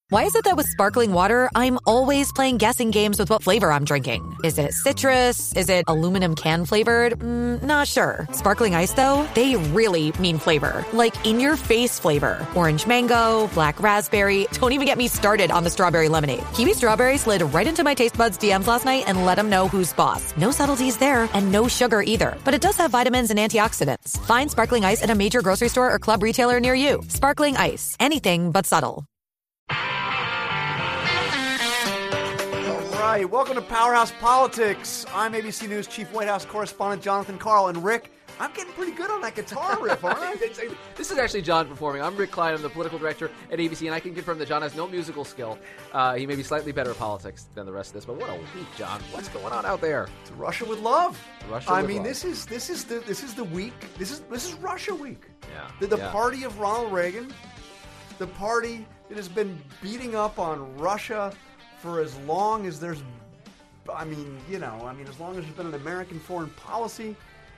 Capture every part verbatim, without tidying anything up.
Why is it that with sparkling water, I'm always playing guessing games with what flavor I'm drinking? Is it citrus? Is it aluminum can flavored? Mm, not sure. Sparkling ice, though, they really mean flavor. Like in-your-face flavor. Orange mango, black raspberry. Don't even get me started on the strawberry lemonade. Kiwi Strawberry slid right into my taste buds D Ms last night and let them know who's boss. No subtleties there, and no sugar either. But it does have vitamins and antioxidants. Find sparkling ice at a major grocery store or club retailer near you. Sparkling ice. Anything but subtle. All right, welcome to Powerhouse Politics. I'm A B C News Chief White House correspondent Jonathan Karl. And Rick, I'm getting pretty good on that guitar riff, aren't I? This is actually John performing. I'm Rick Klein. I'm the political director at A B C, and I can confirm that John has no musical skill. Uh, he may be slightly better at politics than the rest of this, but what a week, John. What's going on out there? It's Russia with love. Russia I with mean, love. this is this is the this is the week. This is this is Russia week. Yeah. The, the yeah. party of Ronald Reagan, the party that has been beating up on Russia for as long as there's. I mean, you know, I mean, as long as there's been an American foreign policy,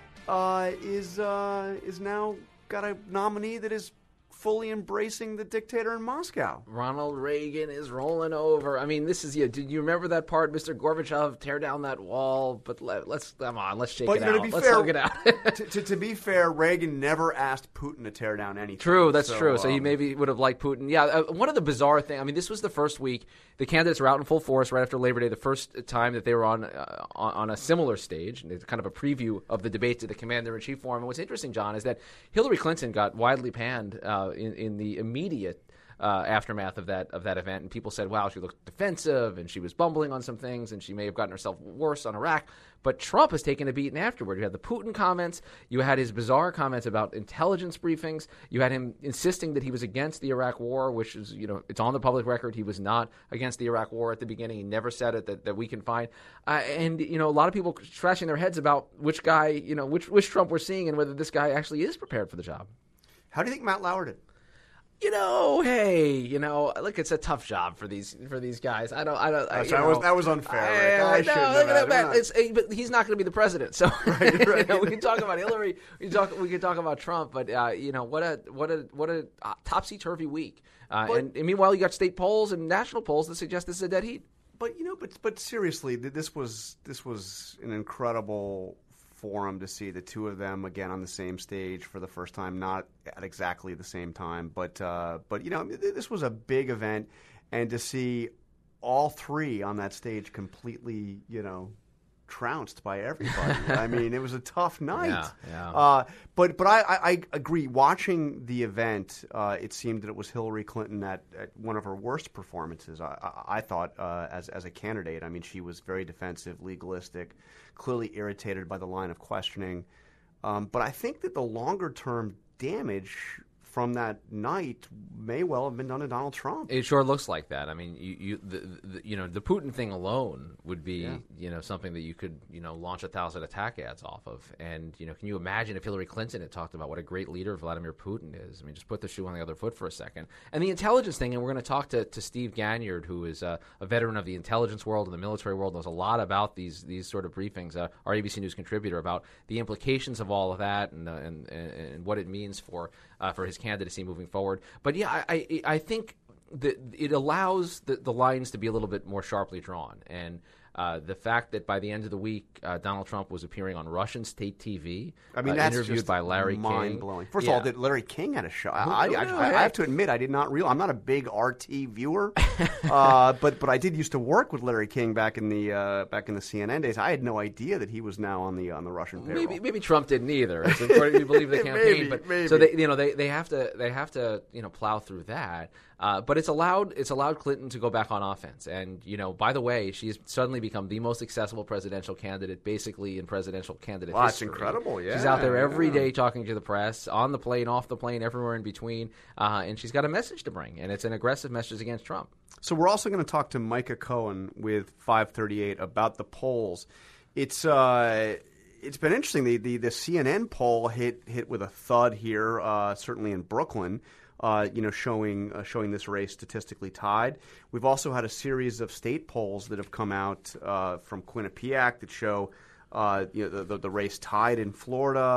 uh, is uh, is now got a nominee that is fully embracing the dictator in Moscow. Ronald Reagan is rolling over. I mean, this is yeah. Did you remember that part, Mister Gorbachev, tear down that wall? But let, let's come on, let's shake but, it you know, out. To be let's fair, hug it out. to, to, to be fair, Reagan never asked Putin to tear down anything. True, that's so, true. So um, he maybe would have liked Putin. Yeah, uh, one of the bizarre things, I mean, this was the first week. The candidates were out in full force right after Labor Day, the first time that they were on uh, on, on a similar stage. And it's kind of a preview of the debates at the Commander-in-Chief Forum. And what's interesting, John, is that Hillary Clinton got widely panned uh, in, in the immediate Uh, aftermath of that of that event, and people said, wow, she looked defensive and she was bumbling on some things and she may have gotten herself worse on Iraq. But Trump has taken a beating afterward. You had the Putin comments, you had his bizarre comments about intelligence briefings, you had him insisting that he was against the Iraq war, which is, you know, it's on the public record. He was not against the Iraq war at the beginning. He never said it that, that we can find. Uh, and, you know, a lot of people scratching their heads about which guy, you know, which, which Trump we're seeing and whether this guy actually is prepared for the job. How do you think Matt Lauer did? You know, hey, you know, look, it's a tough job for these for these guys. I don't, I don't. I, Sorry, that was that was unfair. Rick. I, I, shouldn't no, have look at had- that. not- It's, but he's not going to be the president, so Right, right. you know, we can talk about Hillary. We can talk. We can talk about Trump, but uh, you know, what a what a what a uh, topsy turvy week. Uh, But- and, and meanwhile, you got state polls and national polls that suggest this is a dead heat. But you know, but but seriously, th- this was this was an incredible forum to see the two of them again on the same stage for the first time, not at exactly the same time, but uh, but you know, th- this was a big event, and to see all three on that stage completely, you know, trounced by everybody. I mean, it was a tough night. Yeah, yeah. Uh, but but I, I, I agree. Watching the event, uh, it seemed that it was Hillary Clinton at, at one of her worst performances. I, I, I thought uh, as as a candidate. I mean, she was very defensive, legalistic, clearly irritated by the line of questioning. Um, but I think that the longer term damage from that night may well have been done to Donald Trump. It sure looks like that. I mean, you you the, the you know the Putin thing alone would be Yeah. you know something that you could you know launch a thousand attack ads off of. And you know, can you imagine if Hillary Clinton had talked about what a great leader Vladimir Putin is? I mean, just put the shoe on the other foot for a second. And the intelligence thing, and we're going to talk to, to Steve Ganyard, who is uh, a veteran of the intelligence world and the military world, knows a lot about these these sort of briefings. Uh, our A B C News contributor about the implications of all of that and uh, and, and and what it means for uh, for his candidacy moving forward. But yeah, I I, I think that it allows the, the lines to be a little bit more sharply drawn. And uh, the fact that by the end of the week, uh, Donald Trump was appearing on Russian state T V, I mean, uh, that's interviewed just by Larry mind King. blowing. First Yeah. of all, that Larry King had a show. I, I, no, I, no, I hey. have to admit, I did not real. I'm not a big R T viewer, uh, but but I did used to work with Larry King back in the uh, back in the C N N days. I had no idea that he was now on the on the Russian payroll. Maybe maybe Trump didn't either. It's important if you believe the campaign, Maybe, but maybe. so they you know they, they have to they have to you know plow through that. Uh, but it's allowed it's allowed Clinton to go back on offense. And you know, by the way, she's suddenly become the most accessible presidential candidate, basically in presidential candidate Wow, that's history. incredible, yeah, she's out there every yeah. day talking to the press, on the plane, off the plane, everywhere in between, uh, and she's got a message to bring, and it's an aggressive message against Trump. So we're also going to talk to Micah Cohen with five thirty-eight about the polls. It's uh, it's been interesting. The, the the C N N poll hit hit with a thud here, uh, certainly in Brooklyn. Uh, you know, showing uh, showing this race statistically tied. We've also had a series of state polls that have come out uh, from Quinnipiac that show uh, you know the, the, the race tied in Florida.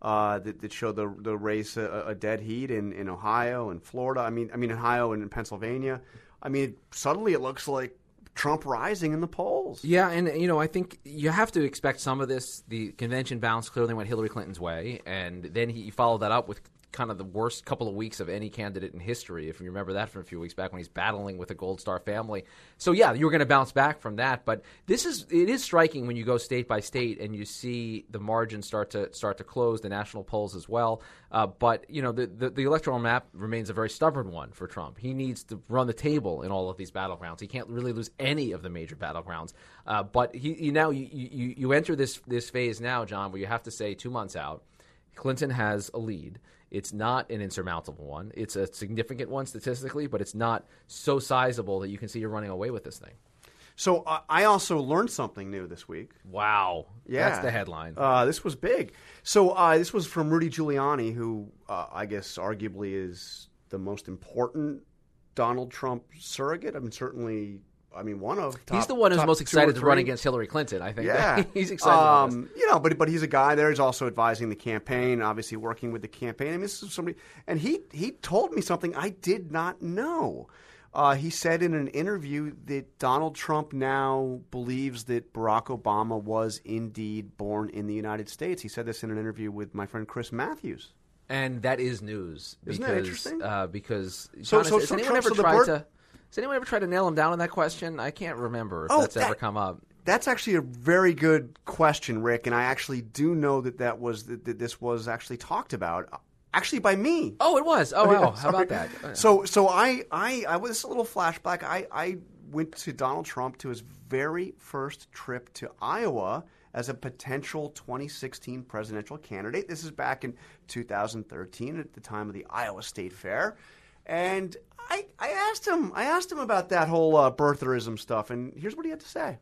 uh, that, that showed the the race a, a dead heat in, in Ohio and Florida. I mean, I mean Ohio and in Pennsylvania. I mean, suddenly it looks like Trump rising in the polls. Yeah, and, you know, I think you have to expect some of this. The convention bounce clearly went Hillary Clinton's way, and then he followed that up with kind of the worst couple of weeks of any candidate in history, if you remember that from a few weeks back when he's battling with the Gold Star family. So, yeah, you were going to bounce back from that. But this is it is striking when you go state by state and you see the margins start to start to close, the national polls as well. Uh, but, you know, the, the, the electoral map remains a very stubborn one for Trump. He needs to run the table in all of these battlegrounds. He can't really lose any of the major battlegrounds. Uh, but he, you now you, you, you enter this, this phase now, John, where you have to say two months out, Clinton has a lead. It's not an insurmountable one. It's a significant one statistically, but it's not so sizable that you can see you're running away with this thing. So uh, I also learned something new this week. Wow. Yeah. That's the headline. Uh, this was big. So uh, this was from Rudy Giuliani, who uh, I guess arguably is the most important Donald Trump surrogate. I mean, certainly... I mean, one of top, he's the one who's most excited to run against Hillary Clinton. I think. Yeah, he's excited. Um, you know, but but he's a guy there. He's also advising the campaign, obviously working with the campaign. I mean, this is somebody, and he he told me something I did not know. Uh, he said in an interview that Donald Trump now believes that Barack Obama was indeed born in the United States. He said this in an interview with my friend Chris Matthews. And that is news. Isn't because, that interesting? Uh, because so, John, so, has, so has anyone Trump, ever so tried bird- to? Has anyone ever tried to nail him down on that question? I can't remember if oh, that's that, ever come up. That's actually a very good question, Rick, and I actually do know that that was that, that this was actually talked about, actually by me. Oh, it was. Oh, wow. How about that? So, so I, I, I was a little flashback. I, I went to Donald Trump to his very first trip to Iowa as a potential twenty sixteen presidential candidate. This is back in two thousand thirteen at the time of the Iowa State Fair. And I, I asked him, I asked him about that whole uh, birtherism stuff, and here's what he had to say.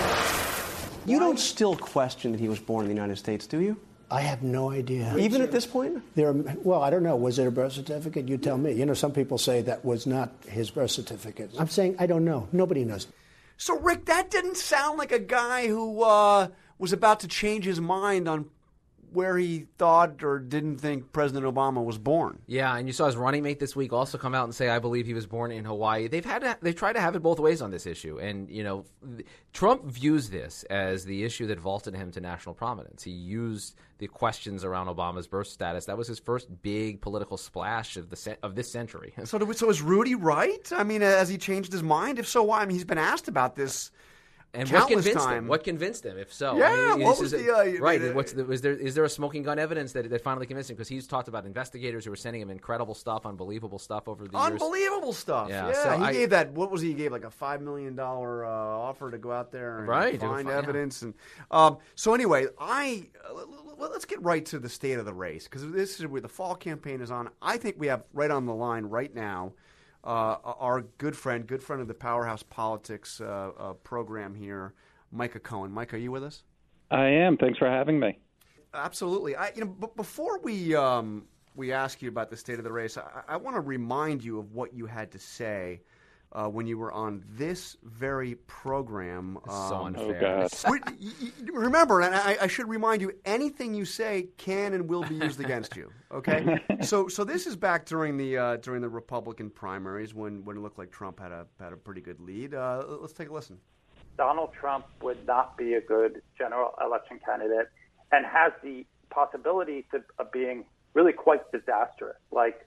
You don't still question that he was born in the United States, do you? I have no idea. Even at this point? There are, well, I don't know. Was it a birth certificate? You tell me. You know, some people say that was not his birth certificate. I'm saying I don't know. Nobody knows. So, Rick, that didn't sound like a guy who uh, was about to change his mind on where he thought or didn't think President Obama was born. Yeah, and you saw his running mate this week also come out and say, "I believe he was born in Hawaii." They've had to, they've tried to have it both ways on this issue, and you know, Trump views this as the issue that vaulted him to national prominence. He used the questions around Obama's birth status. That was his first big political splash of the of this century. So, do we, so is Rudy right? I mean, has he changed his mind? If so, why? I mean, he's been asked about this. And what convinced time. him? What convinced him? If so, yeah. I mean, what was the uh, right? The, what's the, was there? Is there a smoking gun evidence that that finally convinced him? Because he's talked about investigators who were sending him incredible stuff, unbelievable stuff over the years. Unbelievable stuff. Yeah. Yeah, yeah so he I, gave that. What was he? He gave like a five million dollar uh, offer to go out there and right, find find, evidence. Yeah. And um, so anyway, I uh, let's get right to the state of the race because this is where the fall campaign is on. I think we have right on the line right now. Uh, our good friend, good friend of the Powerhouse Politics uh, uh, program here, Micah Cohen. Mike, are you with us? I am. Thanks for having me. Absolutely. I, you know, but before we um, we ask you about the state of the race, I, I want to remind you of what you had to say uh, when you were on this very program. Um, so Oh, unfair. God. Remember, and I, I should remind you, anything you say can and will be used against you. Okay. so so this is back during the uh, during the Republican primaries when, when it looked like Trump had a had a pretty good lead. Uh, let's take a listen. Donald Trump would not be a good general election candidate and has the possibility to, of being really quite disastrous. Like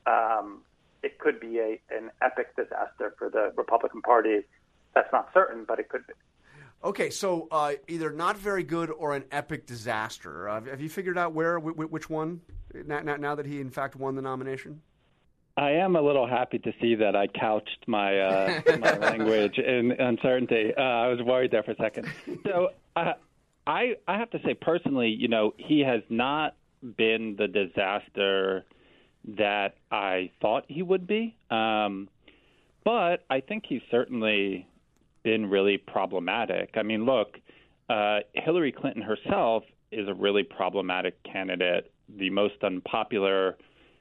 um, it could be a an epic disaster for the Republican Party. That's not certain, but it could be. Okay, so uh, either not very good or an epic disaster. Uh, have you figured out where, which one, now, now that he in fact won the nomination? I am a little happy to see that I couched my uh, my language in uncertainty. Uh, I was worried there for a second. So uh, I I have to say personally, you know, he has not been the disaster that I thought he would be. Um, but I think he's certainly been really problematic. I mean, look, uh, Hillary Clinton herself is a really problematic candidate, the most unpopular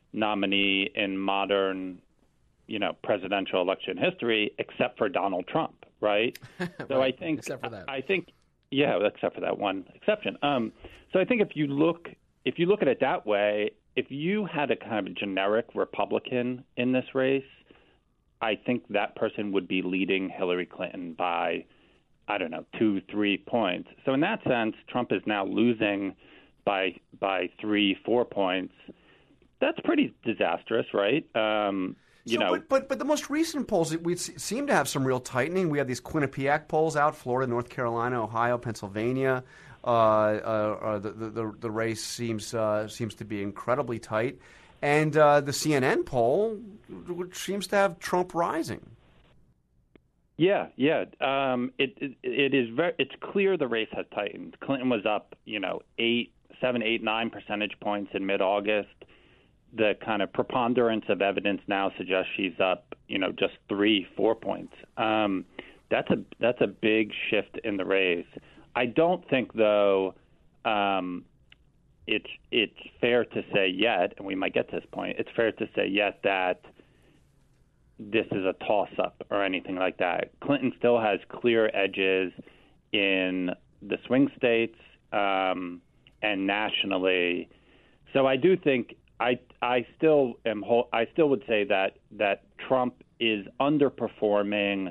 nominee in modern, you know, presidential election history, except for Donald Trump, right? So right. I think, except for that. I think, yeah, except for that one exception. Um, so I think if you look if you look at it that way, if you had a kind of generic Republican in this race, I think that person would be leading Hillary Clinton by, I don't know, two, three points. So in that sense, Trump is now losing by by three, four points. That's pretty disastrous, right? Um, you so, know, but, but but the most recent polls, we seem to have some real tightening. We have these Quinnipiac polls out: Florida, North Carolina, Ohio, Pennsylvania. Uh, uh, uh, the, the the race seems uh, seems to be incredibly tight, and uh, the C N N poll, which seems to have Trump rising. Yeah, yeah. Um, it, it it is very. It's clear the race has tightened. Clinton was up, you know, eight, seven, eight, nine percentage points in mid-August. The kind of preponderance of evidence now suggests she's up, you know, just three, four points. Um, that's a that's a big shift in the race. I don't think, though, um, it's it's fair to say yet, and we might get to this point. It's fair to say yet that this is a toss-up or anything like that. Clinton still has clear edges in the swing states um, and nationally. So I do think I I still am I still would say that that Trump is underperforming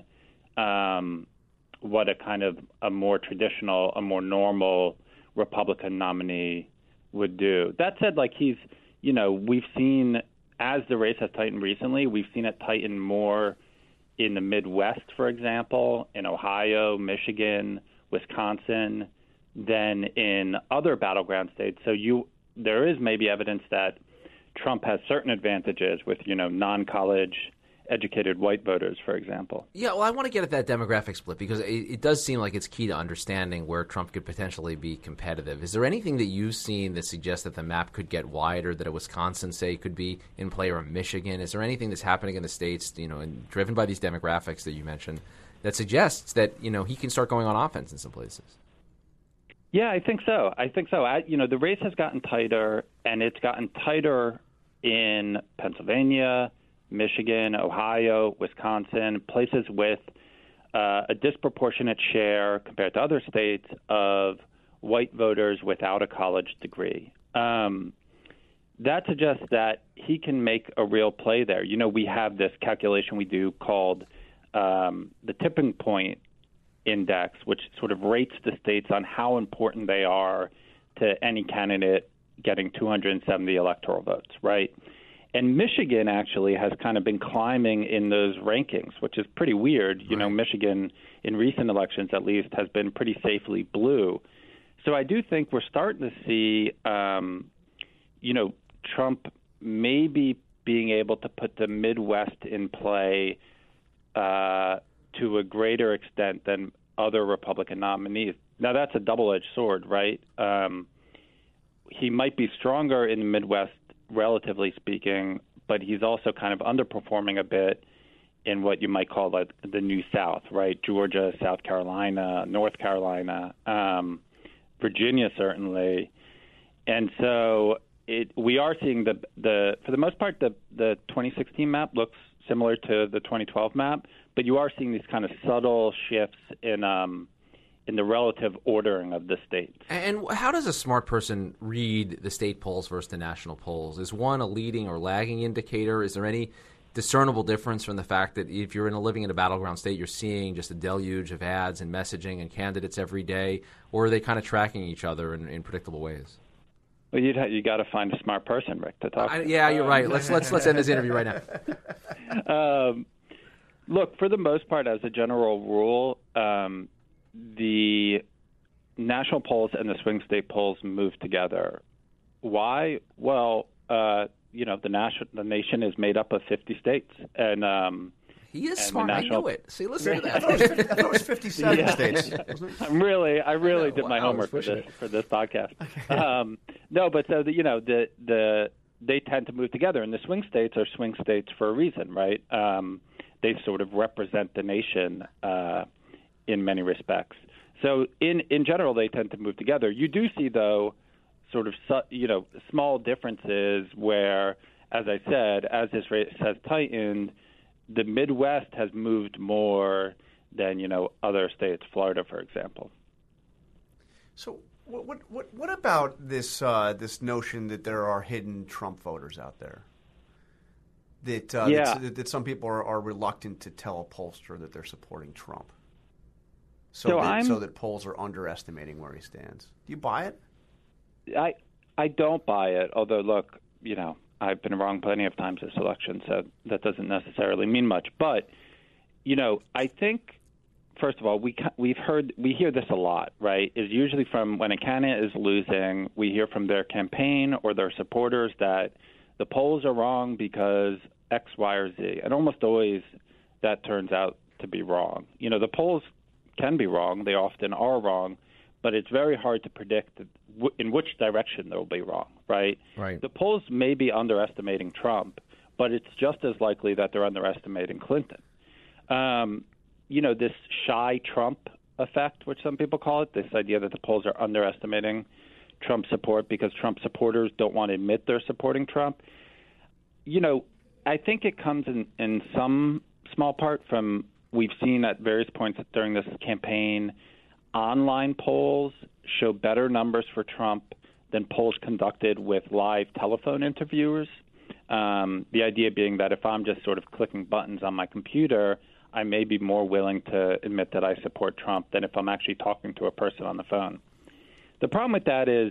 um, what a kind of a more traditional, a more normal Republican nominee would do. That said, like he's, you know, we've seen as the race has tightened recently, we've seen it tighten more in the Midwest, for example, in Ohio, Michigan, Wisconsin, than in other battleground states. So you there is maybe evidence that Trump has certain advantages with, you know, non-college educated white voters, for example. Yeah, well, I want to get at that demographic split because it, it does seem like it's key to understanding where Trump could potentially be competitive. Is there anything that you've seen that suggests that the map could get wider, that a Wisconsin, say, could be in play, or a Michigan? Is there anything that's happening in the states, you know, and driven by these demographics that you mentioned, that suggests that, you know, he can start going on offense in some places? Yeah, I think so. I think so. I, you know, the race has gotten tighter, and it's gotten tighter in Pennsylvania, Michigan, Ohio, Wisconsin, places with uh, a disproportionate share compared to other states of white voters without a college degree. Um, that suggests that he can make a real play there. You know, we have this calculation we do called um, the tipping point index, which sort of rates the states on how important they are to any candidate getting two hundred seventy electoral votes, right? And Michigan actually has kind of been climbing in those rankings, which is pretty weird. You right. know, Michigan in recent elections, at least, has been pretty safely blue. So I do think we're starting to see, um, you know, Trump maybe being able to put the Midwest in play uh, to a greater extent than other Republican nominees. Now, that's a double-edged sword, right? Um, he might be stronger in the Midwest, relatively speaking, but he's also kind of underperforming a bit in what you might call like the New South, right? Georgia, South Carolina, North Carolina, um, Virginia, certainly. And so it, we are seeing the, the, for the most part, the, the twenty sixteen map looks similar to the twenty twelve map, but you are seeing these kind of subtle shifts in um, in the relative ordering of the states. And how does a smart person read the state polls versus the national polls? Is one a leading or lagging indicator? Is there any discernible difference from the fact that if you're in a, living in a battleground state, you're seeing just a deluge of ads and messaging and candidates every day, or are they kind of tracking each other in, in predictable ways? Well, you'd ha- you got to find a smart person, Rick, to talk I, to. Yeah, you're right. Let's let's let's end this interview right now. um, look, for the most part, as a general rule, um, the national polls and the swing state polls move together. Why? Well, uh, you know, the nation the nation is made up of fifty states, and um, he is and smart. National... I knew it. See, listen to that. I thought it was fifty-seven yeah. states. I'm really, I really know. did my Wow, homework for this it. for this podcast. um, no, but so the, you know, the the they tend to move together, and the swing states are swing states for a reason, right? Um, they sort of represent the nation uh, in many respects. So in in general, they tend to move together. You do see, though, sort of you know small differences where, as I said, as this race has tightened, the Midwest has moved more than, you know, other states, Florida, for example. So What what what, what about this uh, this notion that there are hidden Trump voters out there? That uh, yeah. that, that some people are, are reluctant to tell a pollster that they're supporting Trump, so so, that, I'm, so that polls are underestimating where he stands. Do you buy it? I I don't buy it. Although, look, you know, I've been wrong plenty of times this election, so that doesn't necessarily mean much. But you know, I think first of all, we we've heard we hear this a lot, right? Is usually from when a candidate is losing, we hear from their campaign or their supporters that the polls are wrong because X, Y, or Z. And almost always that turns out to be wrong. You know, the polls can be wrong. They often are wrong. But it's very hard to predict in which direction they'll be wrong, right? Right. The polls may be underestimating Trump, but it's just as likely that they're underestimating Clinton. Um, you know, this shy Trump effect, which some people call it, this idea that the polls are underestimating Trump support because Trump supporters don't want to admit they're supporting Trump. You know, I think it comes in, in some small part from we've seen at various points during this campaign online polls show better numbers for Trump than polls conducted with live telephone interviewers. Um, the idea being that if I'm just sort of clicking buttons on my computer, I may be more willing to admit that I support Trump than if I'm actually talking to a person on the phone. The problem with that is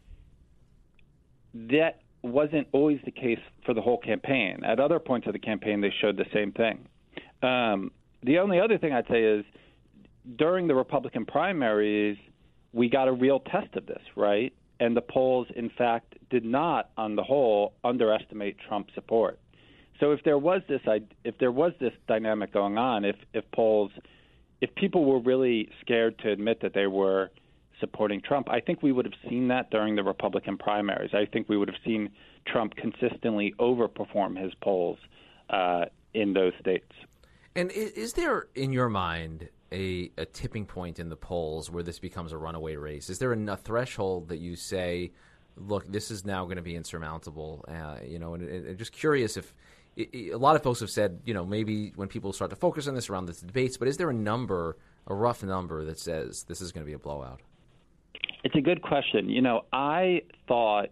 that wasn't always the case for the whole campaign. At other points of the campaign, they showed the same thing. Um, the only other thing I'd say is during the Republican primaries, we got a real test of this, right? And the polls, in fact, did not, on the whole, underestimate Trump support. So if there was this, if there was this dynamic going on, if if polls, if people were really scared to admit that they were supporting Trump, I think we would have seen that during the Republican primaries. I think we would have seen Trump consistently overperform his polls uh, in those states. And is there, in your mind, a, a tipping point in the polls where this becomes a runaway race? Is there a threshold that you say, look, this is now going to be insurmountable? Uh, you know, and, and just curious if it, it, a lot of folks have said, you know, maybe when people start to focus on this around the debates, but is there a number, a rough number that says this is going to be a blowout? It's a good question. You know, I thought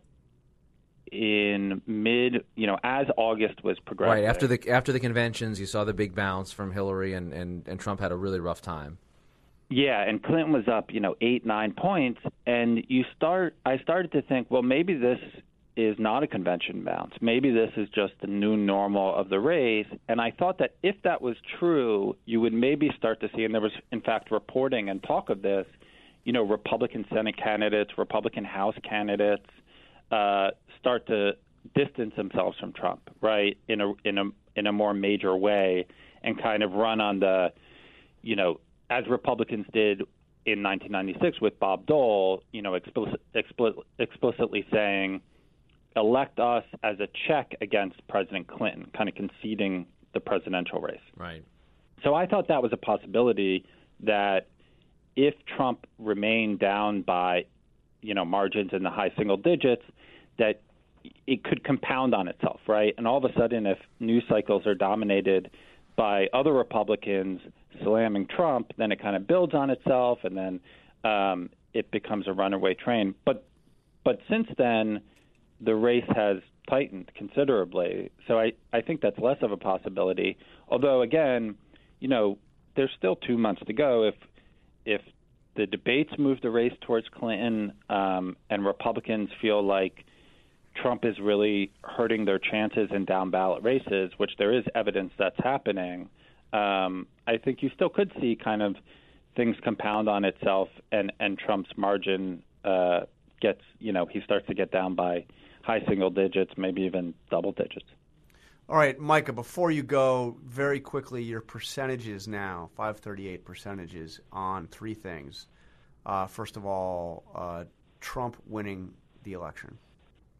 in mid, you know, as August was progressing. Right, after the after the conventions, you saw the big bounce from Hillary, and, and, and Trump had a really rough time. Yeah, and Clinton was up, you know, eight, nine points, and you start. I started to think, well, maybe this is not a convention bounce. Maybe this is just the new normal of the race. And I thought that if that was true, you would maybe start to see, and there was, in fact, reporting and talk of this, you know, Republican Senate candidates, Republican House candidates uh, start to distance themselves from Trump, right, in a in a in a more major way, and kind of run on the, you know, as Republicans did in nineteen ninety-six with Bob Dole, you know, explicit, explicit, explicitly saying, elect us as a check against President Clinton, kind of conceding the presidential race. Right. So I thought that was a possibility that if Trump remained down by, you know, margins in the high single digits, that it could compound on itself, right? And all of a sudden, if news cycles are dominated by other Republicans slamming Trump, then it kind of builds on itself, and then um, it becomes a runaway train. But but since then, the race has tightened considerably. So I, I think that's less of a possibility. Although, again, you know, there's still two months to go. If if the debates move the race towards Clinton um, and Republicans feel like Trump is really hurting their chances in down-ballot races, which there is evidence that's happening, um, I think you still could see kind of things compound on itself, and, and Trump's margin uh, gets, you know, he starts to get down by high single digits, maybe even double digits. All right, Micah, before you go, very quickly, your percentages now, five thirty-eight percentages on three things. Uh, first of all, uh, Trump winning the election.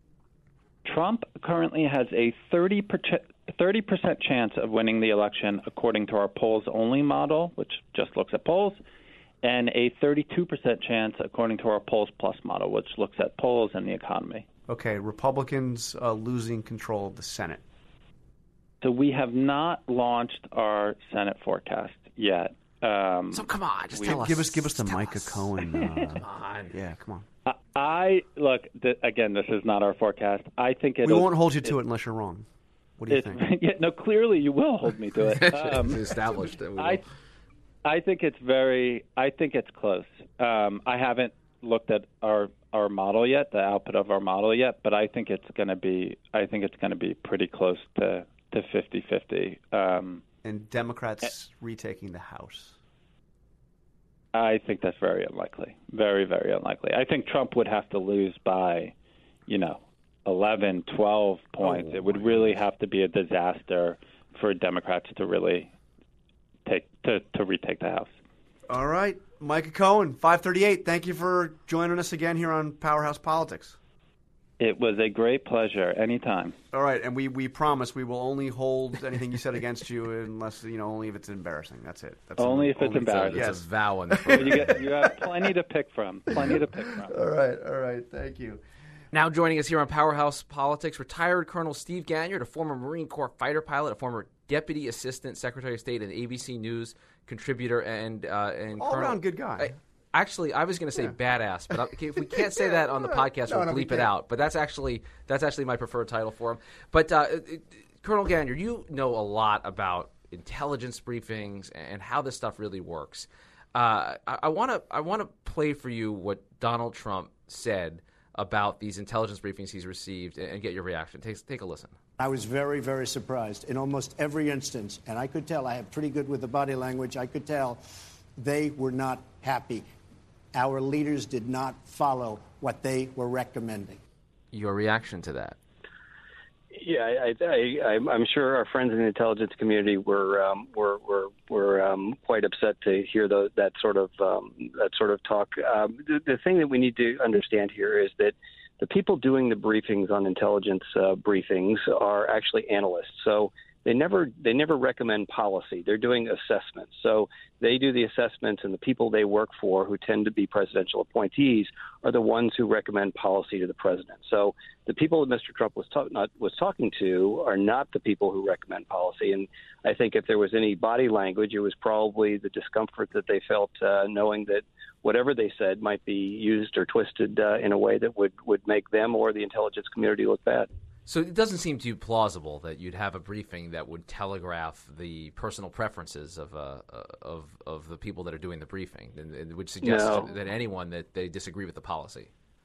Trump currently has a thirty percent chance of winning the election according to our polls-only model, which just looks at polls, and a thirty-two percent chance according to our polls plus model, which looks at polls and the economy. Okay, Republicans uh, losing control of the Senate. So we have not launched our Senate forecast yet. Um, So come on, just we, tell us. Give us, give us the Just tell Micah us. Cohen. Uh, Come on. yeah, come on. I, I look th- again. This is not our forecast. I think it. We won't hold you to it unless you're wrong. What do you think? Yeah, no, clearly you will hold me to it. Um, It's established that we will. I, I think it's very. I think it's close. Um, I haven't looked at our our model yet, the output of our model yet, but I think it's going to be. I think it's going to be pretty close to to fifty-fifty. Um, And Democrats retaking the House. I think that's very unlikely. Very, very unlikely. I think Trump would have to lose by, you know, eleven, twelve points. Oh, it would really have to be a disaster for Democrats to really take to, to retake the House. All right, Micah Cohen, five thirty-eight. Thank you for joining us again here on Powerhouse Politics. It was a great pleasure. Anytime. All right, and we, we promise we will only hold anything you said against you unless, you know, only if it's embarrassing. That's it. That's Only the, if it's only embarrassing. It's Yes. a vow. In you, get, you have plenty to pick from. Plenty to pick from. All right, all right. Thank you. Now joining us here on Powerhouse Politics, retired Colonel Steve Ganyard, a former Marine Corps fighter pilot, a former Deputy Assistant Secretary of State and A B C News contributor, and uh, and All Colonel, around good guy. I, actually, I was going to say Yeah. badass, but I, if we can't say Yeah, that on the no, podcast, no, we'll no, we bleep it can't. out. But that's actually that's actually my preferred title for him. But uh, Colonel Ganyard, you know a lot about intelligence briefings and how this stuff really works. Uh, I want to I want to play for you what Donald Trump said about these intelligence briefings he's received and get your reaction. Take, take a listen. I was very, very surprised in almost every instance, and I could tell I have pretty good with the body language. I could tell they were not happy. Our leaders did not follow what they were recommending. Your reaction to that? Yeah, I, I, I, I'm sure our friends in the intelligence community were um, were were, were um, quite upset to hear the, that sort of um, that sort of talk. Um, the, the thing that we need to understand here is that the people doing the briefings on intelligence uh, briefings are actually analysts. So they never they never recommend policy. They're doing assessments. So they do the assessments, and the people they work for, who tend to be presidential appointees, are the ones who recommend policy to the president. So the people that Mister Trump was, talk, not, was talking to are not the people who recommend policy. And I think if there was any body language, it was probably the discomfort that they felt uh, knowing that whatever they said might be used or twisted uh, in a way that would, would make them or the intelligence community look bad. So it doesn't seem to you plausible that you'd have a briefing that would telegraph the personal preferences of uh, of of the people that are doing the briefing, and it would suggest No. that anyone that they disagree with the policy.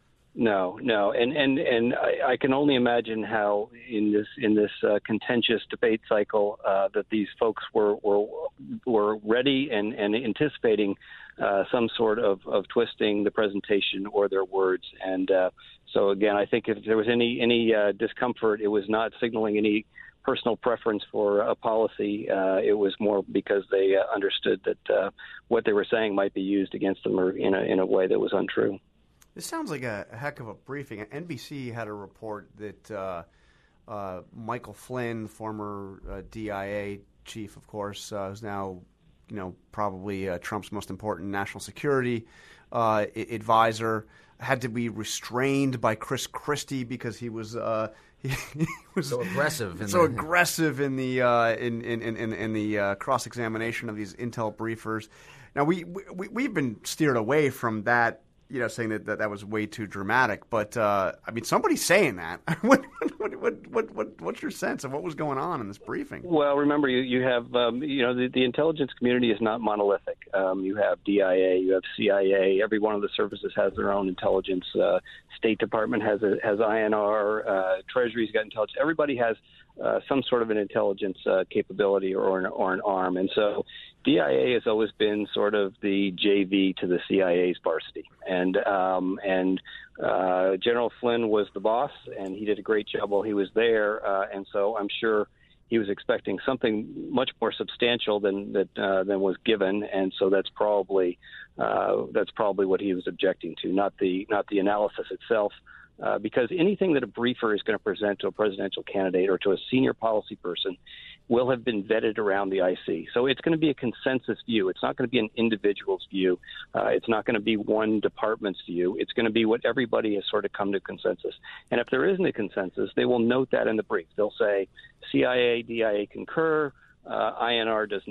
No, no, and and and I, I can only imagine how in this in this uh, contentious debate cycle uh, that these folks were were were ready and, and anticipating uh, some sort of, of twisting the presentation or their words. And uh, so again, I think if there was any any uh, discomfort, it was not signaling any personal preference for a policy. Uh, it was more because they uh, understood that uh, what they were saying might be used against them or in a in a way that was untrue. This sounds like a, a heck of a briefing. N B C had a report that uh, uh, Michael Flynn, former uh, D I A chief, of course, uh, who's now, you know, probably uh, Trump's most important national security uh, I- advisor, had to be restrained by Chris Christie because he was uh, he, he was So aggressive in so the- aggressive in the uh, in, in in in the uh, cross examination of these intel briefers. Now we we we've been steered away from that. You know, saying that, that that was way too dramatic, but uh, I mean, somebody's saying that. what, what, what, what, what, what's your sense of what was going on in this briefing? Well, remember, you you have um, you know the, the intelligence community is not monolithic. Um, you have D I A, you have C I A. Every one of the services has their own intelligence. Uh, State Department has a, has I N R. Uh, Treasury's got intelligence. Everybody has uh, some sort of an intelligence uh, capability or an, or an arm, and so D I A has always been sort of the J V to the C I A's varsity, and um, and uh, General Flynn was the boss, and he did a great job while he was there, uh, and so I'm sure he was expecting something much more substantial than that uh, than was given, and so that's probably uh, that's probably what he was objecting to, not the not the analysis itself. Uh, because anything that a briefer is going to present to a presidential candidate or to a senior policy person will have been vetted around the I C. So it's going to be a consensus view. It's not going to be an individual's view. Uh, it's not going to be one department's view. It's going to be what everybody has sort of come to consensus. And if there isn't a consensus, they will note that in the brief. They'll say C I A, D I A concur, uh, I N R does not.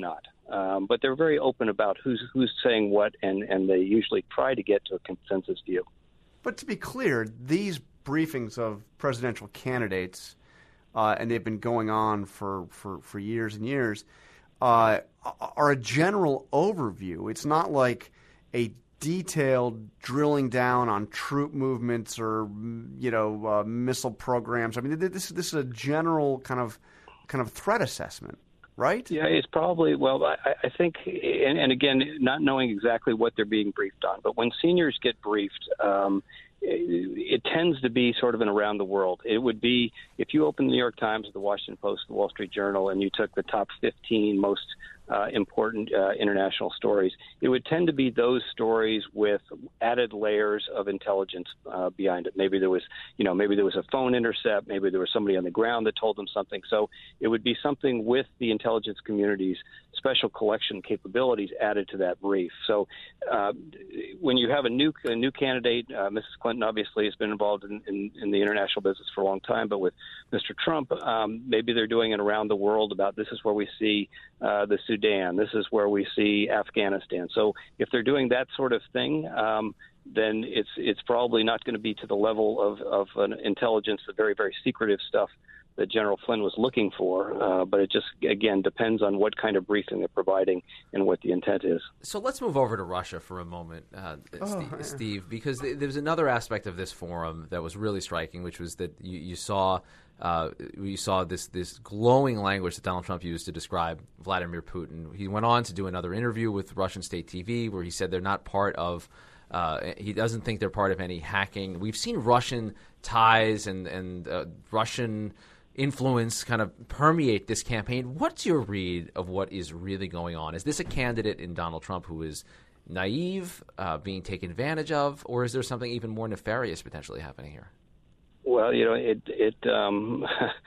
Um, but they're very open about who's who's saying what, and, and they usually try to get to a consensus view. But to be clear, these briefings of presidential candidates, uh, and they've been going on for, for, for years and years, uh, are a general overview. It's not like a detailed drilling down on troop movements or, you know, uh, missile programs. I mean, this this is a general kind of kind of threat assessment, right? Yeah, it's probably, well, I, I think, and, and again, not knowing exactly what they're being briefed on, but when seniors get briefed, um, it, it tends to be sort of an around the world. It would be, if you open the New York Times, the Washington Post, the Wall Street Journal, and you took the top fifteen most Uh, important uh, international stories, it would tend to be those stories with added layers of intelligence uh, behind it. Maybe there was, you know, maybe there was a phone intercept, maybe there was somebody on the ground that told them something. So it would be something with the intelligence community's special collection capabilities added to that brief. So uh, when you have a new a new candidate, uh, Missus Clinton obviously has been involved in, in, in the international business for a long time, but with Mister Trump, um, maybe they're doing it around the world about this is where we see uh, the Sudan. This is where we see Afghanistan. So if they're doing that sort of thing, um, then it's it's probably not going to be to the level of, of an intelligence, the very, very secretive stuff that General Flynn was looking for. Uh, but it just, again, depends on what kind of briefing they're providing and what the intent is. So let's move over to Russia for a moment, uh, Oh, Steve, yeah. Steve, because th- there's another aspect of this forum that was really striking, which was that you, you saw uh, you saw this this glowing language that Donald Trump used to describe Vladimir Putin. He went on to do another interview with Russian state T V where he said they're not part of uh, he doesn't think they're part of any hacking. We've seen Russian ties and, and uh, Russian influence kind of permeate this campaign. What's your read of what is really going on? Is this a candidate in Donald Trump who is naive, uh, being taken advantage of, or is there something even more nefarious potentially happening here? Well, you know, it it um,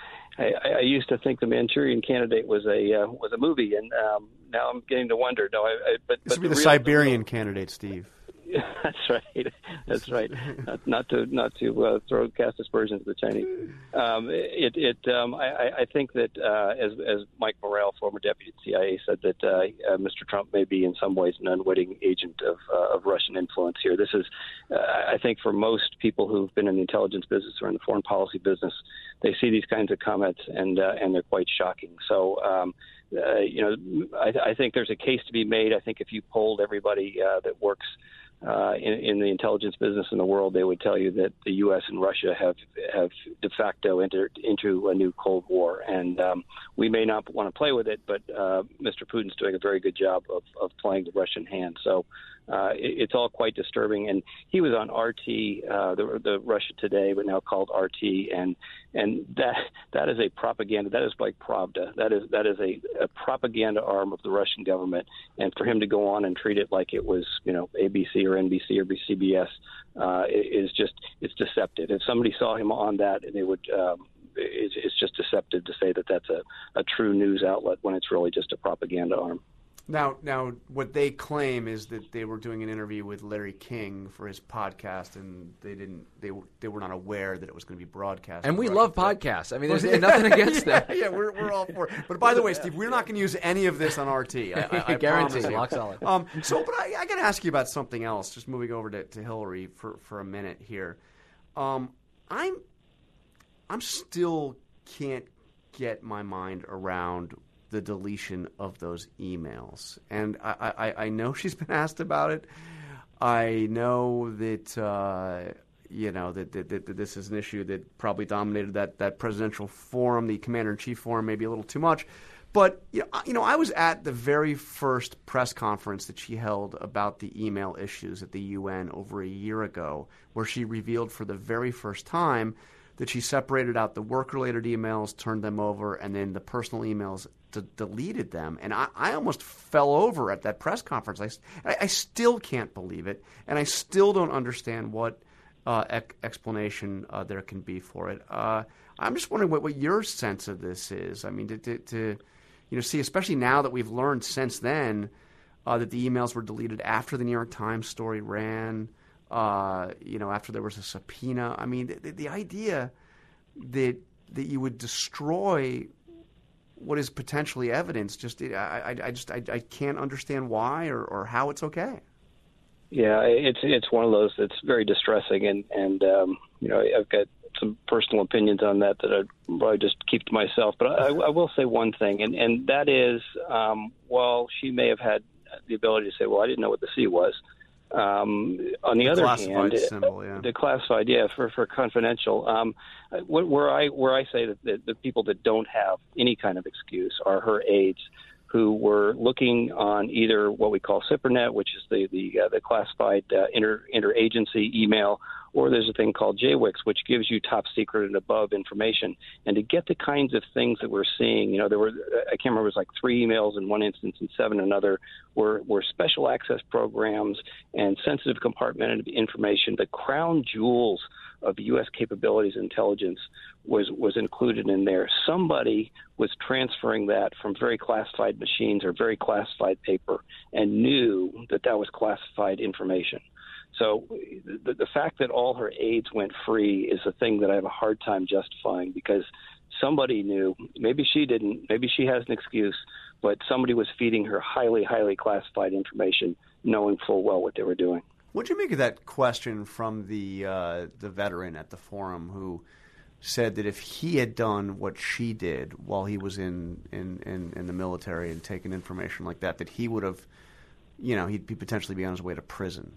I, I used to think the Manchurian Candidate was a uh, was a movie, and um, now I'm getting to wonder. No, I, I, but This but would be the, real, Siberian the real, candidate, Steve. That's right. That's right. Not, not to not to uh, throw cast aspersions to the Chinese. Um, it it um, I, I think that uh, as as Mike Morrell, former deputy C I A, said that uh, uh, Mister Trump may be in some ways an unwitting agent of uh, of Russian influence here. This is, uh, I think, for most people who've been in the intelligence business or in the foreign policy business, they see these kinds of comments and uh, and they're quite shocking. So. Um, Uh, you know, I, I think there's a case to be made. I think if you polled everybody uh, that works uh, in, in the intelligence business in the world, they would tell you that the U S and Russia have have de facto entered into a new Cold War. And um, we may not want to play with it, but uh, Mister Putin's doing a very good job of, of playing the Russian hand. So uh, it, it's all quite disturbing. And he was on R T, uh, the, the Russia Today, but now called R T, and and that that is a propaganda. That is like Pravda. That is that is a, a propaganda arm of the Russian government. And for him to go on and treat it like it was, you know, A B C or N B C or C B S uh, is just it's deceptive. If somebody saw him on that, they would. Um, it's, it's just deceptive to say that that's a, a true news outlet when it's really just a propaganda arm. Now, now, what they claim is that they were doing an interview with Larry King for his podcast, and they didn't. They were they were not aware that it was going to be broadcast. And we right love before. podcasts. I mean, there's nothing against yeah, that. Yeah, we're we're all for it. But by the way, Steve, we're not going to use any of this on R T. I, I, I Guarantee, promise you. lock solid. Um, so, but I, I got to ask you about something else. Just moving over to, to Hillary for, for a minute here. Um, I'm I'm still can't get my mind around the deletion of those emails. And I, I, I know she's been asked about it. I know that, uh, you know, that, that, that this is an issue that probably dominated that, that presidential forum, the commander-in-chief forum, maybe a little too much. But, you know, you know, I was at the very first press conference that she held about the email issues at the U N over a year ago, where she revealed for the very first time that she separated out the work-related emails, turned them over, and then the personal emails d- deleted them. And I, I almost fell over at that press conference. I, I still can't believe it, and I still don't understand what uh, ec- explanation uh, there can be for it. Uh, I'm just wondering what, what your sense of this is. I mean, to, to, to you know, see, especially now that we've learned since then uh, that the emails were deleted after the New York Times story ran. Uh, you know, after there was a subpoena. I mean, the, the idea that that you would destroy what is potentially evidence. Just I, I, I just I, I can't understand why or, or how it's okay. Yeah, it's it's one of those that's very distressing, and and um, you know, I've got some personal opinions on that that I'd probably just keep to myself. But I, I will say one thing, and and that is, um, while she may have had the ability to say, well, I didn't know what the C was. Um, on the, the other hand, symbol, yeah. the classified, yeah, for, for confidential. Um, where I where I say that the, the people that don't have any kind of excuse are her aides, who were looking on either what we call SIPRNet, which is the the, uh, the classified uh, inter interagency email, or there's a thing called J WIX, which gives you top secret and above information. And to get the kinds of things that we're seeing, you know, there were, I can't remember, it was like three emails in one instance and seven in another, were, were special access programs and sensitive compartmented information. The crown jewels of U S capabilities intelligence was, was included in there. Somebody was transferring that from very classified machines or very classified paper and knew that that was classified information. So the, the fact that all her aides went free is a thing that I have a hard time justifying, because somebody knew. Maybe she didn't. Maybe she has an excuse, but somebody was feeding her highly, highly classified information, knowing full well what they were doing. What'd you make of that question from the uh, the veteran at the forum who said that if he had done what she did while he was in, in, in, in the military and taken information like that, that he would have, you know, he'd be potentially be on his way to prison?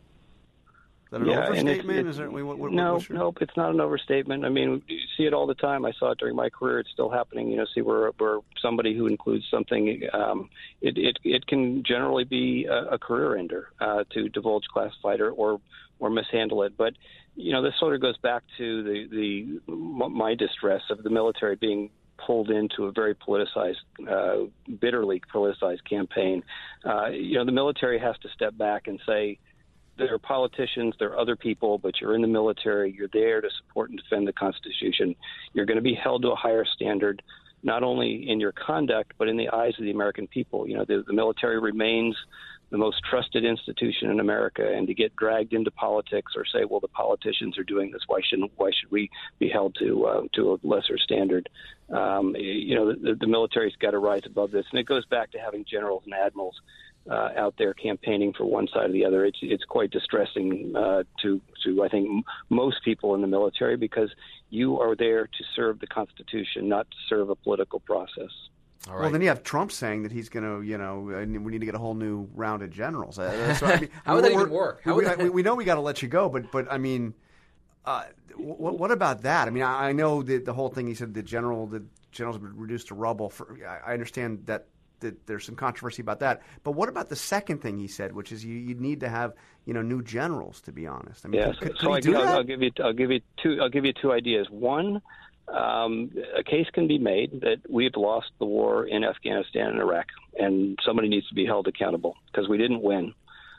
Is that an yeah, overstatement? It's, Is there, what, what, no, your... nope, it's not an overstatement. I mean, you see it all the time. I saw it during my career. It's still happening. You know, see where where somebody who includes something, um, it, it it can generally be a, a career ender uh, to divulge classified or, or or mishandle it. But you know, this sort of goes back to the the my distress of the military being pulled into a very politicized, uh, bitterly politicized campaign. Uh, you know, the military has to step back and say, there are politicians, there are other people, but you're in the military. You're there to support and defend the Constitution. You're going to be held to a higher standard, not only in your conduct, but in the eyes of the American people. You know, the, the military remains the most trusted institution in America, and to get dragged into politics or say, well, the politicians are doing this, why shouldn't, why should we be held to uh, to a lesser standard? Um, you know, the, the military's got to rise above this, and it goes back to having generals and admirals Uh, out there campaigning for one side or the other. It's it's quite distressing uh, to to I think m- most people in the military, because you are there to serve the Constitution, not to serve a political process. All right. Well, then you have Trump saying that he's going to, you know, we need to get a whole new round of generals. Uh, that's what I mean. How would that even work? How we, would that... we, we know we got to let you go, but but I mean, uh, what, what about that? I mean, I, I know that the whole thing. He said the general, the generals have been reduced to rubble. For I, I understand that. That there's some controversy about that, but what about the second thing he said, which is you, you need to have, you know, new generals? To be honest, I mean, yeah. could, So, could so he I, do I'll, that? I'll give you, I'll give you two, I'll give you two ideas. One, um, a case can be made that we've lost the war in Afghanistan and Iraq, and somebody needs to be held accountable because we didn't win.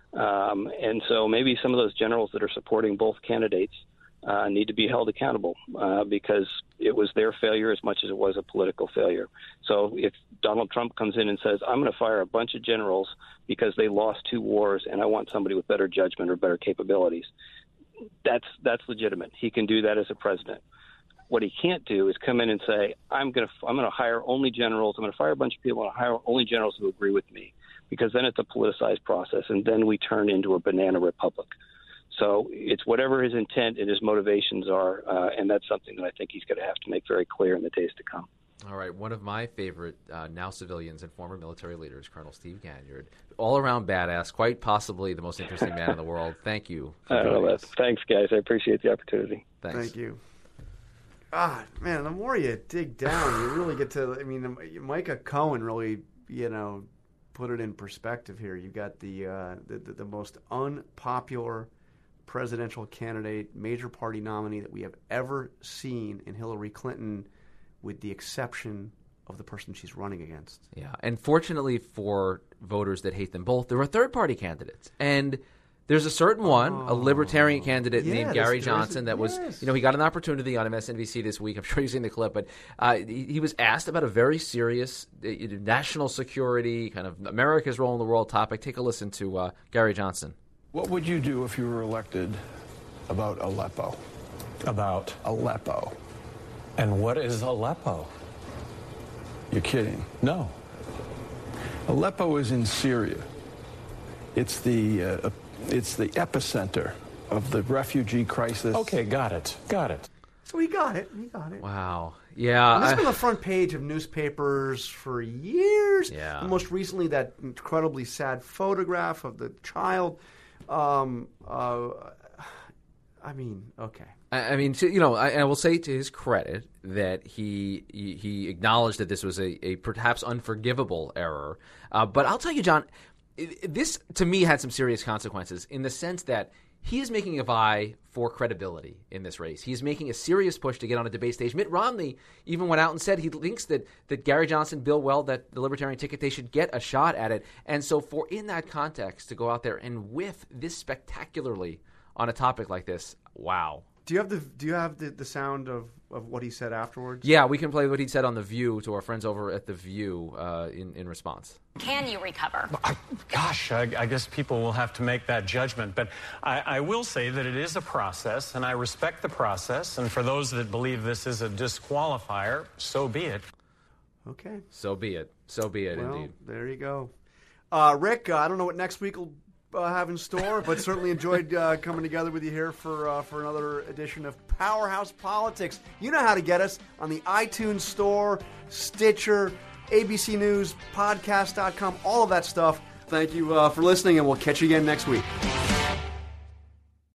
Um, and so maybe some of those generals that are supporting both candidates Uh, need to be held accountable uh, because it was their failure as much as it was a political failure. So if Donald Trump comes in and says, I'm going to fire a bunch of generals because they lost two wars and I want somebody with better judgment or better capabilities, that's that's legitimate. He can do that as a president. What he can't do is come in and say, I'm going to I'm going to hire only generals. I'm going to fire a bunch of people. I'm going to hire only generals who agree with me, because then it's a politicized process, and then we turn into a banana republic. So it's whatever his intent and his motivations are, uh, and that's something that I think he's going to have to make very clear in the days to come. All right, one of my favorite uh, now civilians and former military leaders, Colonel Steve Ganyard, all-around badass, quite possibly the most interesting man in the world. Thank you. For I know that. Thanks, guys. I appreciate the opportunity. Thanks. Thank you. Ah, man, the more you dig down, you really get to, I mean, Micah Cohen really, you know, put it in perspective here. You got the, uh, the, the, the most unpopular presidential candidate, major party nominee that we have ever seen in Hillary Clinton, with the exception of the person she's running against. Yeah, and fortunately for voters that hate them both, there are third-party candidates. And there's a certain one, oh, a libertarian candidate yeah, named Gary there's, Johnson that yes. was, you know, he got an opportunity on M S N B C this week. I'm sure you've seen the clip, but uh, he, he was asked about a very serious uh, national security, kind of America's role in the world topic. Take a listen to uh, Gary Johnson. What would you do if you were elected about Aleppo? About? Aleppo. And what is Aleppo? You're kidding. No. Aleppo is in Syria. It's the uh, it's the epicenter of the refugee crisis. Okay, got it. Got it. So he got it. He got it. Wow. Yeah. And this has I- been the front page of newspapers for years. Yeah. And most recently, that incredibly sad photograph of the child. Um, uh, I mean, okay. I I mean, to, you know, I, I will say to his credit that he he, he acknowledged that this was a, a perhaps unforgivable error. Uh, but I'll tell you, John, it, this to me had some serious consequences in the sense that he is making a vie for credibility in this race. He's making a serious push to get on a debate stage. Mitt Romney even went out and said he thinks that, that Gary Johnson, Bill Weld, that the Libertarian ticket, they should get a shot at it. And so for in that context to go out there and whiff this spectacularly on a topic like this, wow. Do you have the Do you have the, the sound of, of what he said afterwards? Yeah, we can play what he said on The View to our friends over at The View uh, in, in response. Can you recover? I, gosh, I, I guess people will have to make that judgment. But I, I will say that it is a process, and I respect the process. And for those that believe this is a disqualifier, so be it. Okay. So be it. So be it, Well, indeed. there you go. Uh, Rick, uh, I don't know what next week will uh, have in store, but certainly enjoyed uh, coming together with you here for uh, for another edition of Powerhouse Politics. You know how to get us on the iTunes Store, Stitcher, A B C News, podcast dot com, all of that stuff. Thank you uh, for listening, and we'll catch you again next week.